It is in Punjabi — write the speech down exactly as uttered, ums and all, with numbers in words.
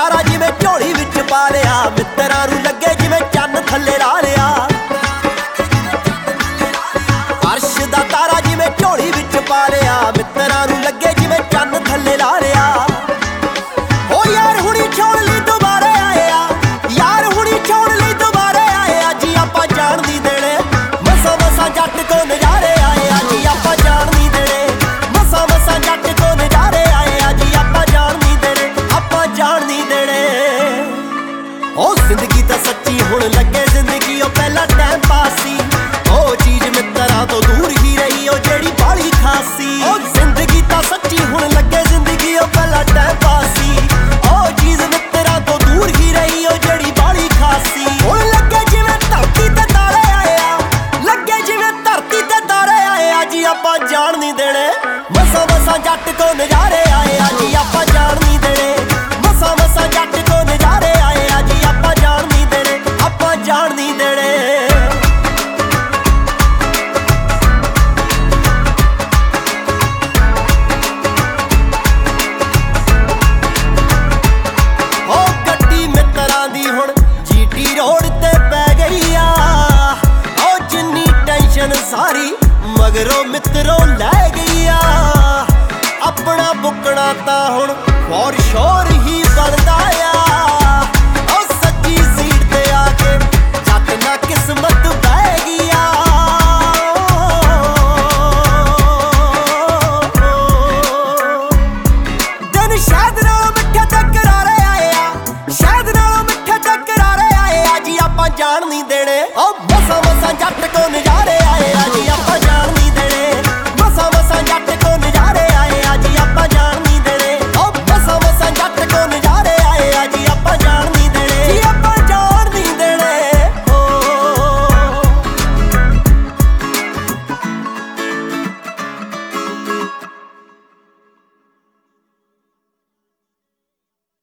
ਤਾਰਾ ਜਿਵੇਂ ਝੋਲੀ ਵਿੱਚ ਪਾ ਲਿਆ, ਮਿੱਤਰਾਂ ਨੂੰ ਲੱਗੇ ਜਿਵੇਂ ਚੰਨ ਥੱਲੇ ਲਾ ਲਿਆ। ਅਰਸ਼ ਦਾ ਤਾਰਾ ਜਿਵੇਂ ਝੋਲੀ ਵਿੱਚ ਪਾ ਲਿਆ, ਮਿੱਤਰਾਂ ਨੂੰ ਲੱਗੇ ਜਿਵੇਂ ਚੰਨ ਥੱਲੇ ਲਾ ਲਿਆ। ਓ ਯਾਰ ਹੁਣੀ ਛੋੜ ਲਈ ਦੁਬਾਰੇ ਆਏ ਆ, ਯਾਰ ਹੁਣੀ ਛੋੜ ਲਈ ਦੁਬਾਰੇ ਆਏ ਆ ਜੀ। ਆਪਾਂ ਜਾਣ ਨਹੀਂ ਦੇਣੇ ਮਸਾਂ ਮਸਾਂ ਜੱਟ ਕੋ ਨਜ਼ਾਰੇ ਆਏ ਆ ਜੀ। ਆਪਾਂ ਜਾਣ ਨਹੀਂ ਦੇਣੇ ਮਸਾਂ ਮਸਾਂ ਜੱਟ ਕੋ ਨਜ਼ਾਰੇ ਆਏ ਆ ਜੀ। ਆਪਾਂ ਜਾਣ ਨਹੀਂ ਦੇਣੇ, ਆਪਾਂ ਜਾਣ ਨਹੀਂ ਦੇਣੇ। ਓ ਜ਼ਿੰਦਗੀ ਤਾਂ ਸੱਚੀ ਹੁਣ ਲੱਗੇ ਜ਼ਿੰਦਗੀ ਉਹ ਪਹਿਲਾਂ ਟਾਈਮ ਪਾਸ ਸੀ। ਉਹ ਚੀਜ਼ ਮਿੱਤਰਾਂ ਤੋਂ ਦੂਰ ਹੀ ਰਹੀ ਉਹ ਜਿਹੜੀ ਬਾਹਲੀ ਖਾਸ ਸੀ। ਉਹ ਜ਼ਿੰਦਗੀ ਤਾਂ ਸੱਚੀ ਹੁਣ ਲੱਗੇ ਜ਼ਿੰਦਗੀ ਉਹ ਪਹਿਲਾਂ ਟਾਈਮ ਪਾਸ ਸੀ। ਉਹ ਚੀਜ਼ ਮਿੱਤਰਾਂ ਤੋਂ ਦੂਰ ਹੀ ਰਹੀ ਉਹ ਜਿਹੜੀ ਬਾਹਲੀ ਖਾਸ ਸੀ। ਹੁਣ ਲੱਗੇ ਜਿਵੇਂ ਧਰਤੀ ਤੇ ਤਾਰੇ ਆਏ ਆ, ਲੱਗੇ ਜਿਵੇਂ ਧਰਤੀ ਤੇ ਤਾਰੇ ਆਏ ਆ ਜੀ। ਆਪਾਂ ਜਾਣ ਨਹੀਂ ਦੇਣੇ ਮਸਾਂ ਮਸਾਂ ਜੱਟ ਕੋ ਨਜ਼ਾਰੇ ਆਏ ਆ ਜੀ। ਆਪਾਂ ਜਾਣ ਨਹੀਂ ਦੇਣੇ ਮਸਾਂ ਮਸਾਂ ਜੱਟ ਕੋ ਨਜ਼ਾਰੇ ਆਏ ਆ ਜੀ। ਆਪਾਂ ਜਾਣ ਨਹੀਂ ਦੇਣੇ, ਆਪਾਂ ਜਾਣ ਨਹੀਂ ਦੇਣੇ। ਹੁਣ ਜੀਟੀ ਰੋਡ ਤੇ ਪੈ ਗਈ ਆ ਉਹ ਜਿੰਨੀ ਟੈਨਸ਼ਨ ਸਾਰੀ ਮਗਰੋਂ ਮਿੱਤਰੋਂ ਲੈ ਗਈ ਆ। ਆਪਣਾ ਬੁੱਕਣਾ ਤਾਂ ਹੁਣ ਫੋਰ ਸ਼ੋਰ ਹੀ ਬਣਦਾ ਆ। ਉਹ ਸੱਜੀ ਸੀਟ ਤੇ ਆ ਕੇ ਜੱਟ ਨਾ ਕਿਸਮਤ ਬਹਿ ਗਈ ਆ। ਦਿਨ ਸ਼ਾਇਦ ਨਾਲੋਂ ਮਿੱਠੇ ਤੇ ਕਰਾਰੇ ਆਏ ਆ, ਸ਼ਾਇਦ ਨਾਲੋਂ ਮਿੱਠੇ ਤੇ ਕਰਾਰੇ ਆਏ ਆ ਜੀ। ਆਪਾਂ ਜਾਣ ਨਹੀਂ ਦੇਣੇ ਉਹ ਮਸਾਂ ਮਸਾਂ ਜੱਟ ਕੋ ਨਜ਼ਾਰੇ